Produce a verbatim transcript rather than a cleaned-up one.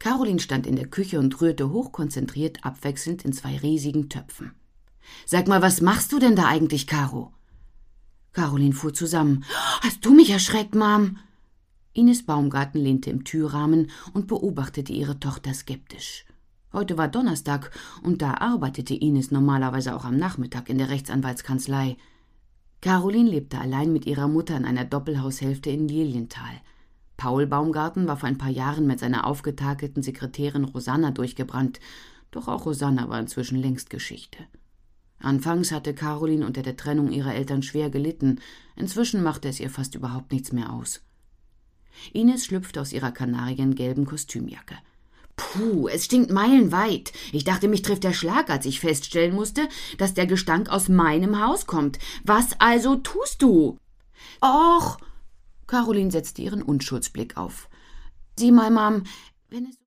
Caroline stand in der Küche und rührte hochkonzentriert abwechselnd in zwei riesigen Töpfen. »Sag mal, was machst du denn da eigentlich, Caro?« Caroline fuhr zusammen. »Hast du mich erschreckt, Mom?« Ines Baumgarten lehnte im Türrahmen und beobachtete ihre Tochter skeptisch. Heute war Donnerstag und da arbeitete Ines normalerweise auch am Nachmittag in der Rechtsanwaltskanzlei. Caroline lebte allein mit ihrer Mutter in einer Doppelhaushälfte in Lilienthal. Paul Baumgarten war vor ein paar Jahren mit seiner aufgetakelten Sekretärin Rosanna durchgebrannt, doch auch Rosanna war inzwischen längst Geschichte. Anfangs hatte Caroline unter der Trennung ihrer Eltern schwer gelitten, inzwischen machte es ihr fast überhaupt nichts mehr aus. Ines schlüpfte aus ihrer kanariengelben Kostümjacke. »Puh, es stinkt meilenweit. Ich dachte, mich trifft der Schlag, als ich feststellen musste, dass der Gestank aus meinem Haus kommt. Was also tust du?« »Och«, Caroline setzte ihren Unschuldsblick auf. »Sieh mal, Mom, wenn es